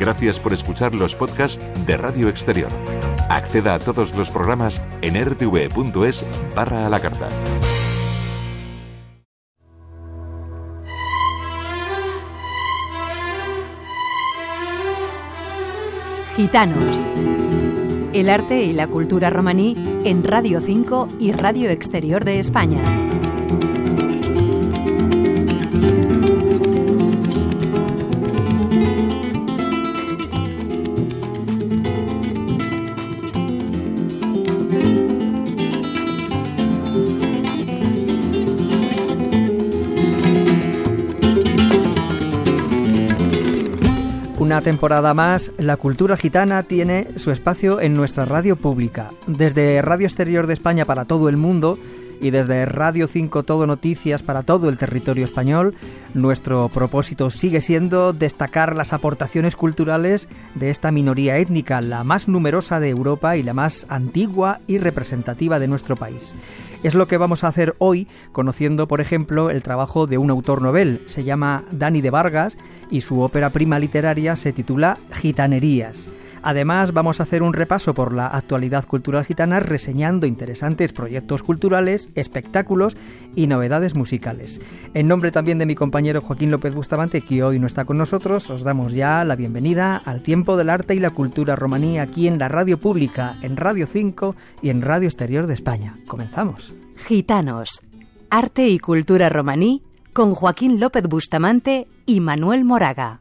Gracias por escuchar los podcasts de Radio Exterior. Acceda a todos los programas en rtv.es/a la carta. Gitanos. El arte y la cultura romaní en Radio 5 y Radio Exterior de España. Una temporada más, la cultura gitana tiene su espacio en nuestra radio pública. Desde Radio Exterior de España para todo el mundo y desde Radio 5 Todo Noticias para todo el territorio español, nuestro propósito sigue siendo destacar las aportaciones culturales de esta minoría étnica, la más numerosa de Europa y la más antigua y representativa de nuestro país. Es lo que vamos a hacer hoy, conociendo, por ejemplo, el trabajo de un autor novel. Se llama Dani de Vargas y su ópera prima literaria se titula Gitanerías. Además, vamos a hacer un repaso por la actualidad cultural gitana, reseñando interesantes proyectos culturales, espectáculos y novedades musicales. En nombre también de mi compañero Joaquín López Bustamante, que hoy no está con nosotros, os damos ya la bienvenida al tiempo del arte y la cultura romaní aquí en la radio pública, en Radio 5 y en Radio Exterior de España. Comenzamos. Gitanos. Arte y cultura romaní con Joaquín López Bustamante y Manuel Moraga.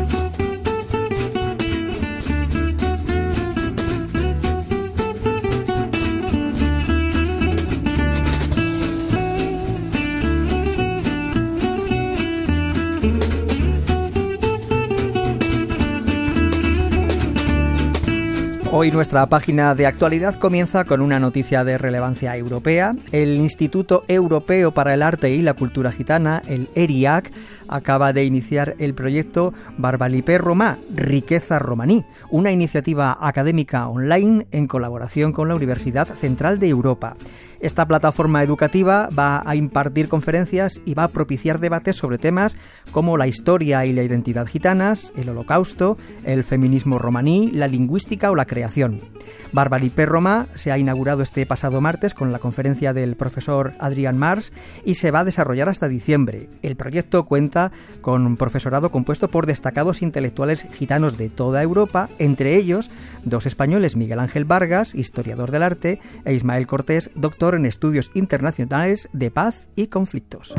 Hoy nuestra página de actualidad comienza con una noticia de relevancia europea. El Instituto Europeo para el Arte y la Cultura Gitana, el ERIAC, acaba de iniciar el proyecto Barbalipé Romà, Riqueza Romaní, una iniciativa académica online en colaboración con la Universidad Central de Europa. Esta plataforma educativa va a impartir conferencias y va a propiciar debates sobre temas como la historia y la identidad gitanas, el holocausto, el feminismo romaní, la lingüística o la creación. Barbalipé Romà se ha inaugurado este pasado martes con la conferencia del profesor Adrián Mars y se va a desarrollar hasta diciembre. El proyecto cuenta con un profesorado compuesto por destacados intelectuales gitanos de toda Europa, entre ellos dos españoles, Miguel Ángel Vargas, historiador del arte, e Ismael Cortés, doctor en Estudios Internacionales de Paz y Conflictos.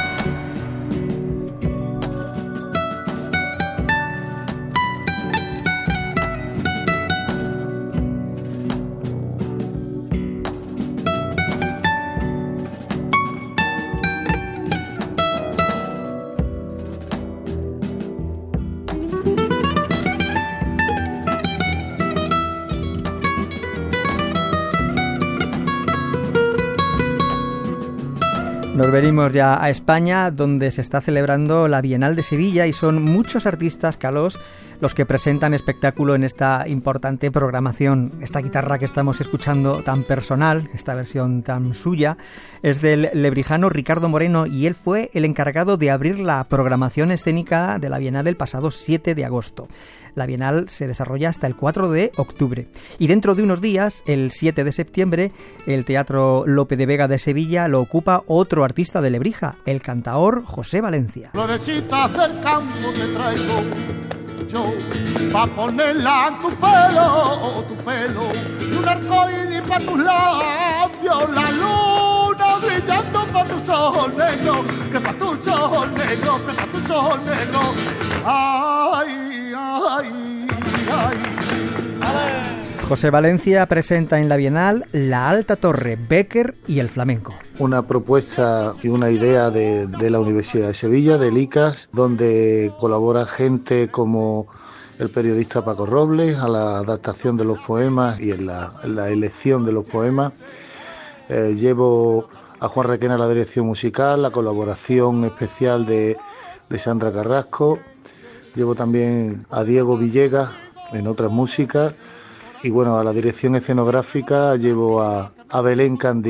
Nos venimos ya a España, donde se está celebrando la Bienal de Sevilla y son muchos artistas calos los que presentan espectáculo en esta importante programación. Esta guitarra que estamos escuchando tan personal, esta versión tan suya, es del lebrijano Ricardo Moreno y él fue el encargado de abrir la programación escénica de la Bienal del pasado 7 de agosto. La Bienal se desarrolla hasta el 4 de octubre. Y dentro de unos días, el 7 de septiembre, el Teatro Lope de Vega de Sevilla lo ocupa otro artista de Lebrija, el cantaor José Valencia. Florecitas del campo te traigo yo, pa' ponerla en tu pelo, y un arcoíris pa' tus labios, la luna brillando pa' tus ojos negros, que pa' tus ojos negros, que pa' tus ojos negros, ay, ay, ay, ay. José Valencia presenta en la Bienal La Alta Torre, Bécquer y el flamenco. Una propuesta y una idea de la Universidad de Sevilla, del ICAS, donde colabora gente como el periodista Paco Robles a la adaptación de los poemas y en la elección de los poemas. Llevo a Juan Requena a la dirección musical, la colaboración especial de Sandra Carrasco. Llevo también a Diego Villegas en otras músicas. Y bueno, a la dirección escenográfica llevo a Belén Candil.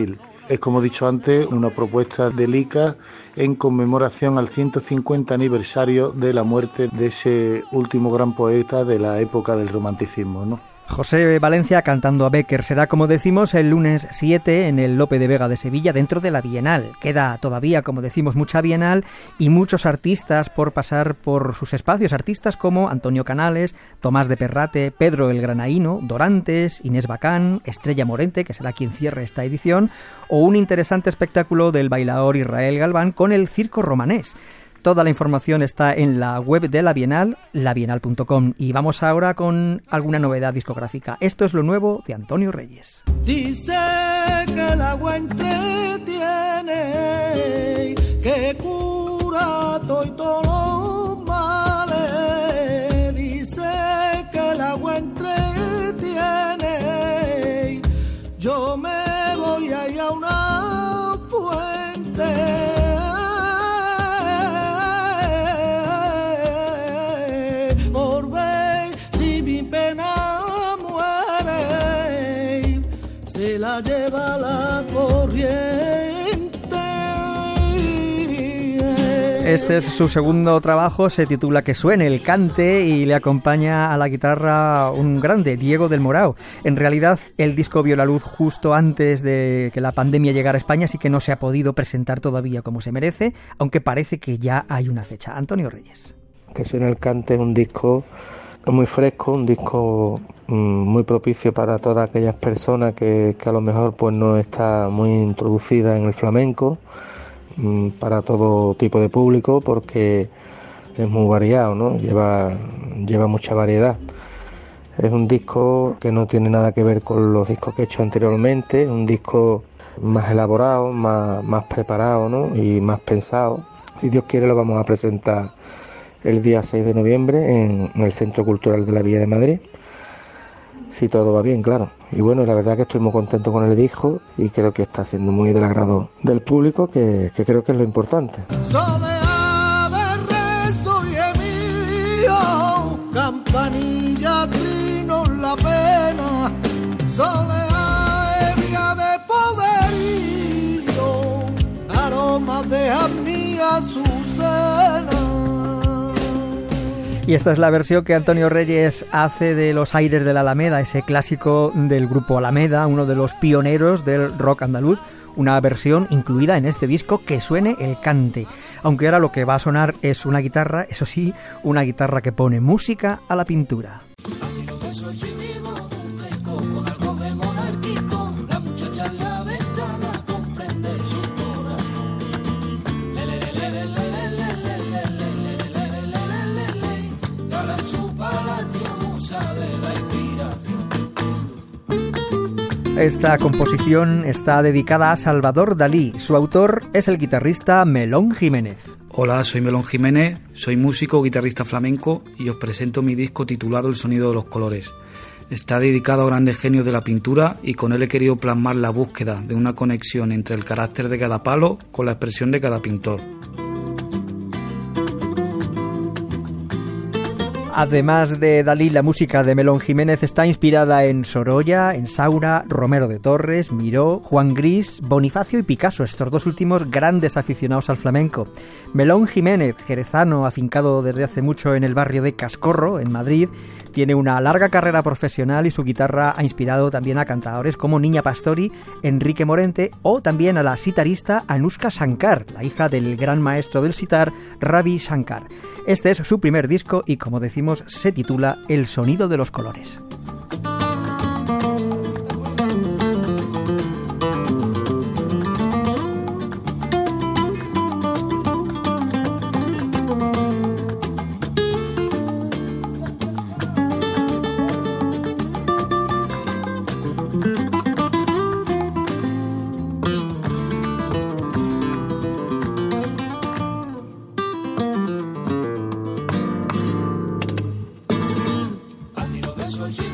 Es, como he dicho antes, una propuesta de Licas en conmemoración al 150 aniversario de la muerte de ese último gran poeta de la época del romanticismo, ¿no? José Valencia cantando a Bécquer será, como decimos, el lunes 7 en el Lope de Vega de Sevilla, dentro de la Bienal. Queda todavía, como decimos, mucha Bienal y muchos artistas por pasar por sus espacios. Artistas como Antonio Canales, Tomás de Perrate, Pedro el Granaíno, Dorantes, Inés Bacán, Estrella Morente, que será quien cierre esta edición, o un interesante espectáculo del bailaor Israel Galván con el Circo Romanés. Toda la información está en la web de la Bienal, labienal.com. Y vamos ahora con alguna novedad discográfica. Esto es lo nuevo de Antonio Reyes. Dice que el agua entretiene, que cura todos los males. Dice que el agua entretiene, yo me voy a ir a una fuente. La lleva la corriente. Este es su segundo trabajo, se titula Que suene el cante y le acompaña a la guitarra un grande, Diego del Morao. En realidad el disco vio la luz justo antes de que la pandemia llegara a España, así que no se ha podido presentar todavía como se merece, aunque parece que ya hay una fecha. Antonio Reyes. Que suene el cante es un disco muy fresco, un disco muy propicio para todas aquellas personas que a lo mejor pues no está muy introducida en el flamenco, para todo tipo de público, porque es muy variado, ¿no? Lleva mucha variedad. Es un disco que no tiene nada que ver con los discos que he hecho anteriormente, es un disco más elaborado, más preparado, ¿no? Y más pensado. Si Dios quiere lo vamos a presentar el día 6 de noviembre en el Centro Cultural de la Villa de Madrid, si todo va bien, claro. Y bueno, la verdad que estoy muy contento con el disco y creo que está siendo muy del agrado del público, que creo que es lo importante. Soleá de rezo y emío, campanilla trino la pena, soleá ebria de poderío, aromas de jamía azucena. Y esta es la versión que Antonio Reyes hace de Los aires de la Alameda, ese clásico del grupo Alameda, uno de los pioneros del rock andaluz, una versión incluida en este disco, Que suene el cante. Aunque ahora lo que va a sonar es una guitarra, eso sí, una guitarra que pone música a la pintura. Esta composición está dedicada a Salvador Dalí. Su autor es el guitarrista Melón Jiménez. Hola, soy Melón Jiménez, soy músico, guitarrista flamenco y os presento mi disco titulado El sonido de los colores. Está dedicado a grandes genios de la pintura y con él he querido plasmar la búsqueda de una conexión entre el carácter de cada palo con la expresión de cada pintor. Además de Dalí, la música de Melón Jiménez está inspirada en Sorolla, en Saura, Romero de Torres, Miró, Juan Gris, Bonifacio y Picasso, estos dos últimos grandes aficionados al flamenco. Melón Jiménez, jerezano, afincado desde hace mucho en el barrio de Cascorro, en Madrid, tiene una larga carrera profesional y su guitarra ha inspirado también a cantadores como Niña Pastori, Enrique Morente o también a la sitarista Anushka Shankar, la hija del gran maestro del sitar, Ravi Shankar. Este es su primer disco y, como decimos, se titula El sonido de los colores. Soy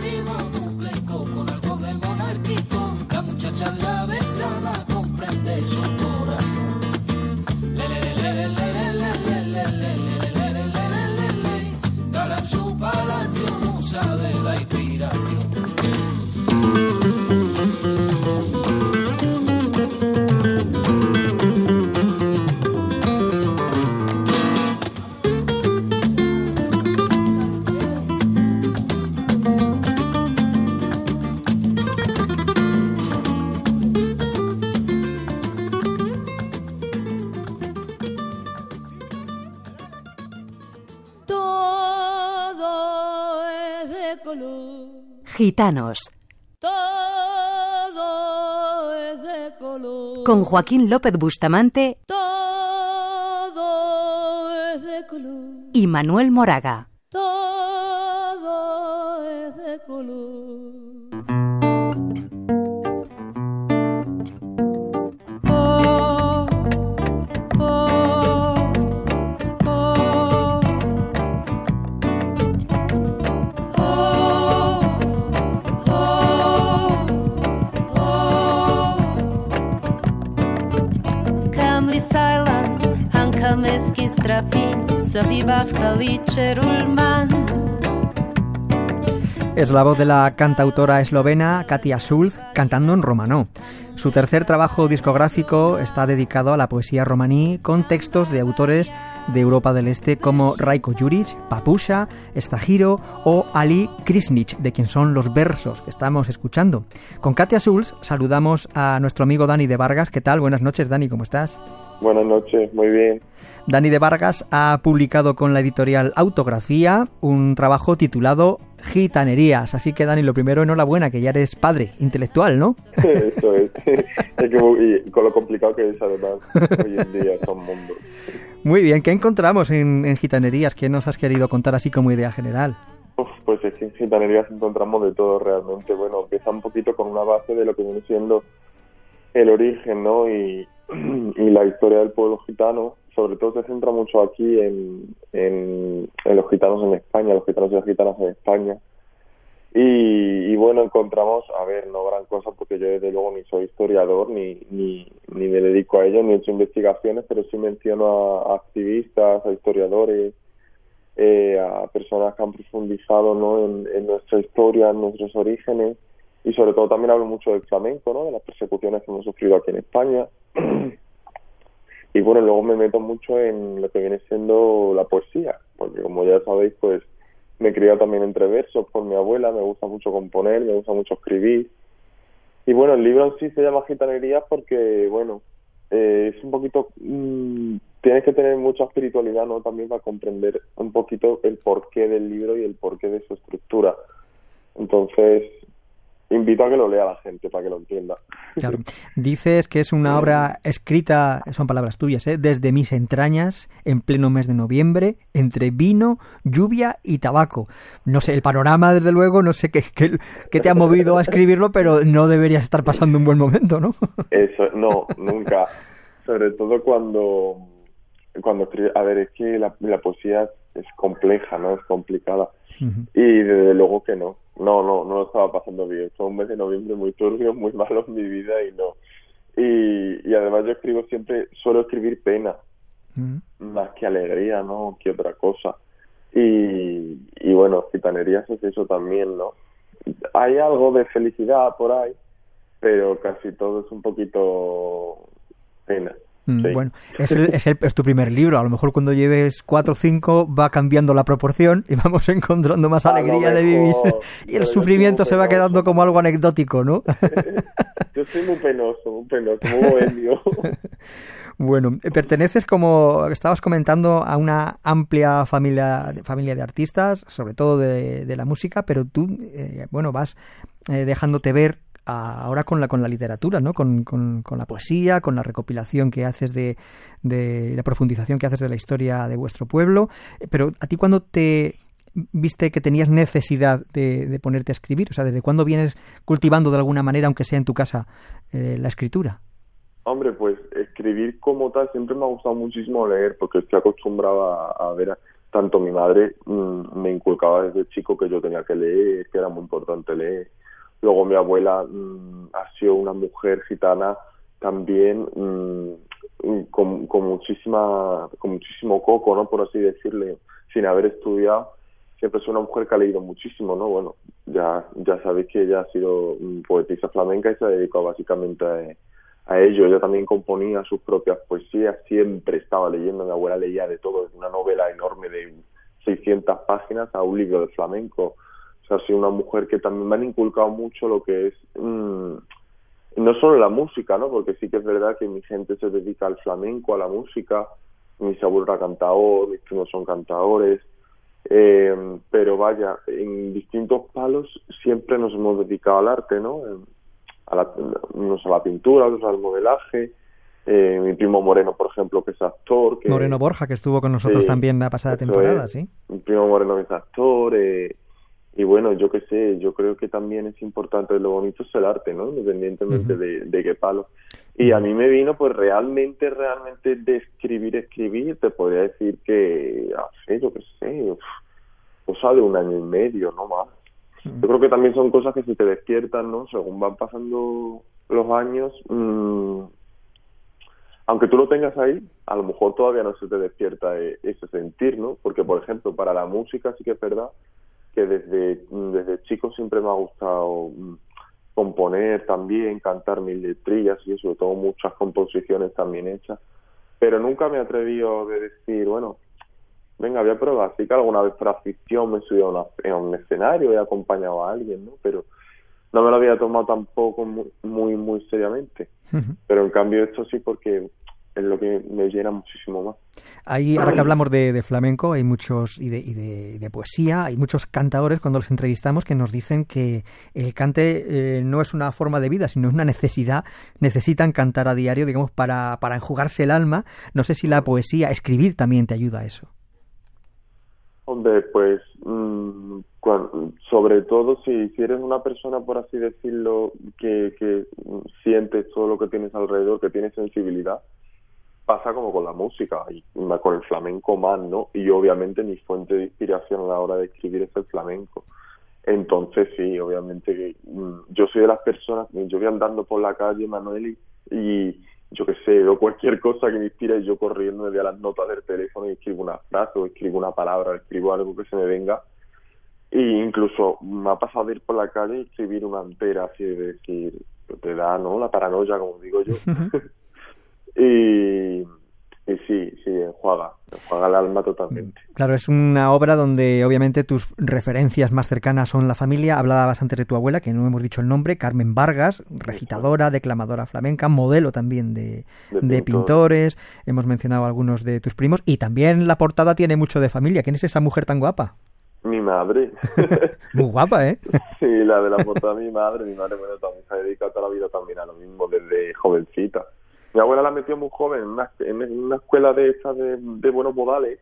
de color. Gitanos. Todo es de color. Con Joaquín López Bustamante. Todo es de color. Y Manuel Moraga. Todo es de color. Es la voz de la cantautora eslovena Katia Schulz cantando en romanó. Su tercer trabajo discográfico está dedicado a la poesía romaní con textos de autores de Europa del Este como Rajko Juric, Papusha, Stahiro o Ali Krisnic, de quien son los versos que estamos escuchando. Con Katia Schulz saludamos a nuestro amigo Dani de Vargas. ¿Qué tal? Buenas noches, Dani, ¿cómo estás? Buenas noches, muy bien. Dani de Vargas ha publicado con la editorial Autografía un trabajo titulado Gitanerías. Así que, Dani, lo primero, enhorabuena, que ya eres padre intelectual, ¿no? Eso es. Y con lo complicado que es, además, hoy en día son mundos. Muy bien, ¿qué encontramos en Gitanerías? ¿Qué nos has querido contar así como idea general? Pues es que en Gitanerías encontramos de todo realmente. Bueno, empieza un poquito con una base de lo que viene siendo el origen, ¿no? Y la historia del pueblo gitano. Sobre todo se centra mucho aquí en los gitanos en España, los gitanos y las gitanas en España. Y bueno, encontramos, a ver, no gran cosa, porque yo desde luego ni soy historiador, ni me dedico a ello, ni he hecho investigaciones, pero sí menciono a activistas, a historiadores, a personas que han profundizado, ¿no?, en nuestra historia, en nuestros orígenes, y sobre todo también hablo mucho del flamenco, ¿no?, de las persecuciones que hemos sufrido aquí en España. Y bueno, luego me meto mucho en lo que viene siendo la poesía, porque como ya sabéis, pues me he criado también entre versos por mi abuela, me gusta mucho componer, me gusta mucho escribir. Y bueno, el libro en sí se llama Gitanerías porque, bueno, es un poquito... tienes que tener mucha espiritualidad, ¿no?, también para comprender un poquito el porqué del libro y el porqué de su estructura. Entonces, invito a que lo lea la gente para que lo entienda. Claro. Dices que es una obra escrita, son palabras tuyas, desde mis entrañas, en pleno mes de noviembre, entre vino, lluvia y tabaco. No sé, el panorama, desde luego, no sé qué te ha movido a escribirlo, pero no deberías estar pasando un buen momento, ¿no? Eso, no, nunca. Sobre todo cuando escribes... A ver, es que la poesía es compleja, ¿no? Es complicada. Uh-huh. Y desde luego que no lo estaba pasando bien. Fue un mes de noviembre muy turbio, muy malo en mi vida y no. Y además yo suelo escribir pena, más que alegría, ¿no?, que otra cosa. Y bueno, Gitanerías es eso también, ¿no? Hay algo de felicidad por ahí, pero casi todo es un poquito pena. Sí. Bueno, es tu primer libro. A lo mejor cuando lleves 4 o 5 va cambiando la proporción y vamos encontrando más alegría de vivir. Y el sufrimiento se va quedando como algo anecdótico, ¿no? Yo soy muy penoso, muy bohemio. Bueno, perteneces, como estabas comentando, a una amplia familia de artistas, sobre todo de la música, pero tú, vas dejándote ver ahora con la literatura, ¿no? Con la poesía, con la recopilación que haces de la profundización que haces de la historia de vuestro pueblo. Pero a ti, ¿cuándo te viste que tenías necesidad de ponerte a escribir? O sea, ¿desde cuándo vienes cultivando de alguna manera, aunque sea en tu casa, la escritura? Hombre, pues escribir como tal siempre me ha gustado muchísimo leer, porque estoy acostumbrado a ver tanto mi madre me inculcaba desde chico que yo tenía que leer, que era muy importante leer. Luego mi abuela ha sido una mujer gitana también con muchísimo coco, ¿no?, por así decirle, sin haber estudiado. Siempre es una mujer que ha leído muchísimo, ¿no? Bueno, ya sabéis que ella ha sido poetisa flamenca y se ha dedicado básicamente a ello. Ella también componía sus propias poesías, siempre estaba leyendo. Mi abuela leía de todo, desde una novela enorme de 600 páginas a un libro de flamenco. O sea, ha sido una mujer que también me han inculcado mucho lo que es, no solo la música, ¿no? Porque sí que es verdad que mi gente se dedica al flamenco, a la música. Mi abuelo era cantador, mis primos son cantadores, Pero vaya, en distintos palos siempre nos hemos dedicado al arte, ¿no? Unos a la pintura, otros al modelaje. Mi primo Moreno, por ejemplo, que es actor. Moreno Borja, que estuvo con nosotros también la pasada temporada, ¿sí? Mi primo Moreno, que es actor. Y bueno, yo qué sé, yo creo que también es importante, lo bonito es el arte, ¿no? Independientemente de qué palo. Y a mí me vino, pues realmente de escribir, te podría decir que hace, yo qué sé, cosa de 1 año y medio, no más. Yo creo que también son cosas que se te despiertan, ¿no? Según van pasando los años, aunque tú lo tengas ahí, a lo mejor todavía no se te despierta ese sentir, ¿no? Porque, por ejemplo, para la música sí que es verdad que desde chico siempre me ha gustado componer también, cantar mis letrillas y eso, tengo muchas composiciones también hechas, pero nunca me he atrevido de decir, bueno, venga, voy a probar. Así que alguna vez por afición me he subido a un escenario, he acompañado a alguien, ¿no? Pero no me lo había tomado tampoco muy seriamente. Pero en cambio esto sí, porque es lo que me llena muchísimo más. Ahí, ahora que hablamos de flamenco, hay muchos y de poesía, hay muchos cantadores cuando los entrevistamos que nos dicen que el cante no es una forma de vida, sino es una necesidad. Necesitan cantar a diario, digamos, para enjugarse el alma. No sé si la poesía, escribir también te ayuda a eso. Hombre, pues sobre todo si eres una persona, por así decirlo, que sientes todo lo que tienes alrededor, que tienes sensibilidad, pasa como con la música y con el flamenco más, ¿no? Y obviamente mi fuente de inspiración a la hora de escribir es el flamenco. Entonces sí, obviamente que yo soy de las personas, yo voy andando por la calle, Manuel, y yo qué sé, veo cualquier cosa que me inspira y yo corriendo me voy a las notas del teléfono y escribo una frase o escribo una palabra o escribo algo que se me venga. E incluso me ha pasado de ir por la calle y escribir una entera, así de decir, te da, ¿no? La paranoia, como digo yo. Y sí, enjuaga el alma totalmente. Claro, es una obra donde obviamente tus referencias más cercanas son la familia. Hablabas antes de tu abuela, que no hemos dicho el nombre, Carmen Vargas, recitadora, declamadora flamenca, modelo también de pintores. Hemos mencionado algunos de tus primos y también la portada tiene mucho de familia. ¿Quién es esa mujer tan guapa? Mi madre. Muy guapa, ¿eh? Sí, la de la portada de mi madre. Mi madre, bueno, también se ha dedicado toda la vida también a lo mismo desde jovencita. Mi abuela la metió muy joven en una escuela de estas de buenos modales,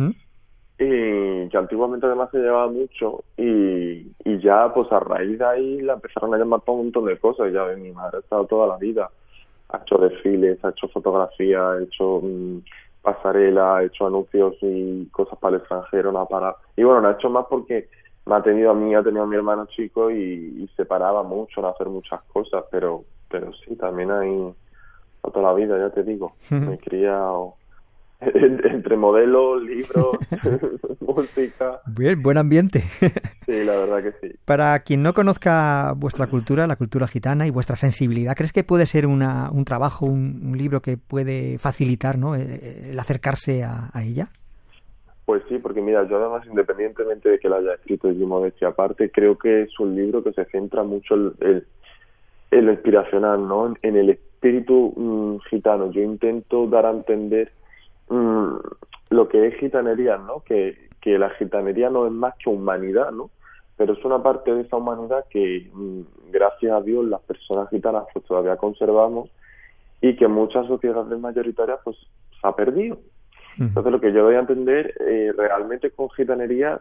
y que antiguamente además se llevaba mucho, y ya pues a raíz de ahí la empezaron a llamar para un montón de cosas. Y ya ves, mi madre ha estado toda la vida, ha hecho desfiles, ha hecho fotografía, ha hecho pasarela, ha hecho anuncios y cosas para el extranjero, no ha parado. Y bueno, no ha hecho más porque me ha tenido a mí, ha tenido a mi hermano chico y se paraba mucho en hacer muchas cosas, pero sí, también hay toda la vida, ya te digo. Me he criado entre modelos, libros, música. Bien, buen ambiente. Sí, la verdad que sí. Para quien no conozca vuestra cultura, la cultura gitana y vuestra sensibilidad, ¿crees que puede ser un trabajo, un libro que puede facilitar, ¿no?, el acercarse a ella? Pues sí, porque mira, yo además, independientemente de que lo haya escrito y modestia aparte, creo que es un libro que se centra mucho en lo inspiracional, ¿no? En el espíritu gitano. Yo intento dar a entender lo que es gitanería, ¿no? Que la gitanería no es más que humanidad, ¿no? Pero es una parte de esa humanidad que, gracias a Dios, las personas gitanas pues todavía conservamos, y que muchas sociedades mayoritarias pues se ha perdido. Entonces, lo que yo doy a entender realmente con gitanería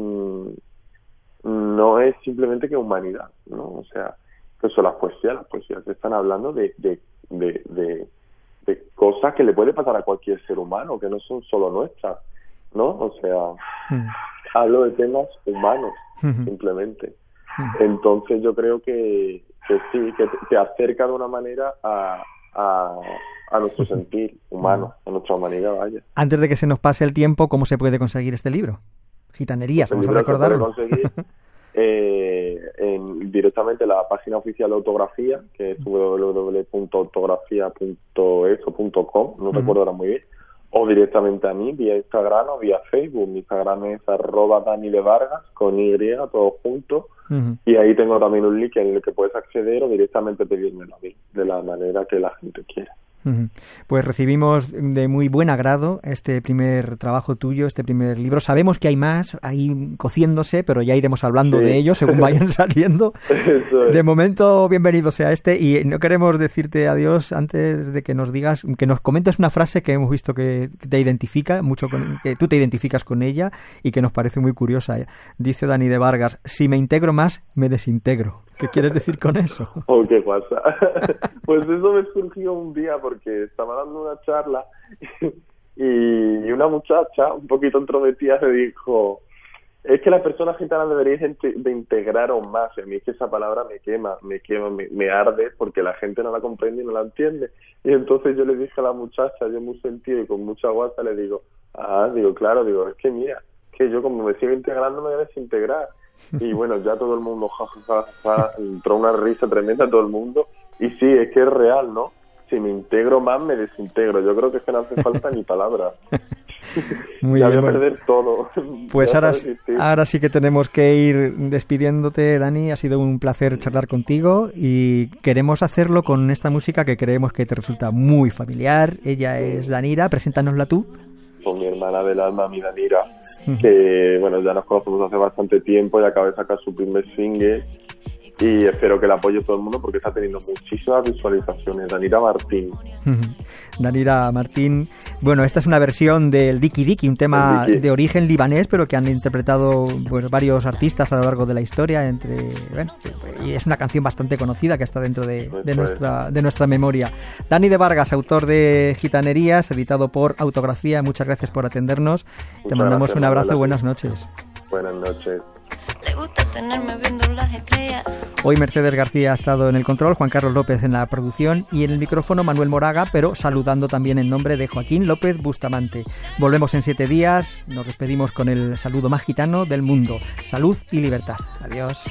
no es simplemente que humanidad, ¿no? O sea, que son las poesías se están hablando de cosas que le puede pasar a cualquier ser humano, que no son solo nuestras, ¿no? O sea, hablo de temas humanos, simplemente. Entonces yo creo que sí, que te acerca de una manera a nuestro sentir humano, a nuestra humanidad, vaya. Antes de que se nos pase el tiempo, ¿cómo se puede conseguir este libro? Gitanerías, pues vamos a recordarlo. Se puede conseguir directamente en la página oficial de Autografía, que es www.autografia.eso.com, no recuerdo ahora muy bien, o directamente a mí vía Instagram o vía Facebook. Mi Instagram es @DaniDeVargas con Y, todo junto, y ahí tengo también un link en el que puedes acceder o directamente pedirme a mí, de la manera que la gente quiera. Pues recibimos de muy buen agrado este primer trabajo tuyo, este primer libro. Sabemos que hay más ahí cociéndose, pero ya iremos hablando de ellos según vayan saliendo. De momento, bienvenido sea este, y no queremos decirte adiós antes de que nos digas, que nos comentes una frase que hemos visto que te identifica mucho, que tú te identificas con ella y que nos parece muy curiosa. Dice Dani de Vargas: si me integro más, me desintegro. ¿Qué quieres decir con eso? Oh, qué pasa. Pues eso me surgió un día porque estaba dando una charla y una muchacha un poquito entrometida me dijo: es que las personas gitanas deberían de integraros más. Y a mí es que esa palabra me quema, me arde porque la gente no la comprende y no la entiende. Y entonces yo le dije a la muchacha, yo muy sentido y con mucha guasa, le digo: claro, es que mira, que yo como me sigo integrando me voy a desintegrar. Y bueno, ya todo el mundo, entró una risa tremenda todo el mundo. Y sí, es que es real, ¿no? Si me integro más, me desintegro. Yo creo que es que no hace falta ni palabras. Muy ya bien, voy a perder todo. Pues ahora sí que tenemos que ir despidiéndote, Dani. Ha sido un placer charlar contigo y queremos hacerlo con esta música que creemos que te resulta muy familiar. Ella es Danira, preséntanosla tú. Con mi hermana del alma, mi Danira, que bueno, ya nos conocemos hace bastante tiempo y acaba de sacar su primer single y espero que la apoye todo el mundo porque está teniendo muchísimas visualizaciones. Danira Martín. Danira Martín. Bueno, esta es una versión del Diki Diki, un tema de origen libanés, pero que han interpretado varios artistas a lo largo de la historia. Y es una canción bastante conocida que está dentro de nuestra memoria. Dani de Vargas, autor de Gitanerías, editado por Autografía. Muchas gracias por atendernos. Te mandamos un abrazo y buenas noches. Buenas noches. Le gusta tenerme viendo las estrellas. Hoy Mercedes García ha estado en el control, Juan Carlos López en la producción y en el micrófono Manuel Moraga, pero saludando también en nombre de Joaquín López Bustamante. Volvemos en 7 días, nos despedimos con el saludo más gitano del mundo. Salud y libertad. Adiós.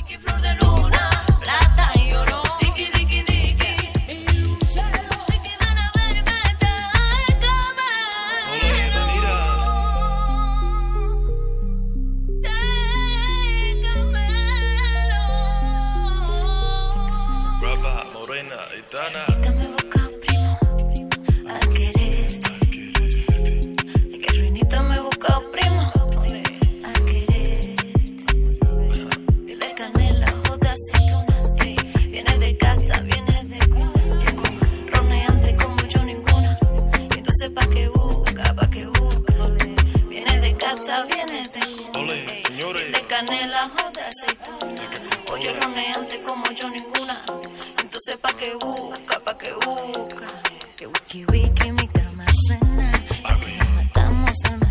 Invítame boca primo a quererte. Y que ruinita me busca primo a quererte. Dile canela, joda, aceituna. Viene de casta, viene de cuna. Roneante como yo ninguna. Y entonces pa' que busca. Viene de casta, viene de cuna. De canela, joda, aceituna. Oye, roneante como yo ninguna. Entonces pa' que busca, que wiki wiki mi cama suena, que nos matamos al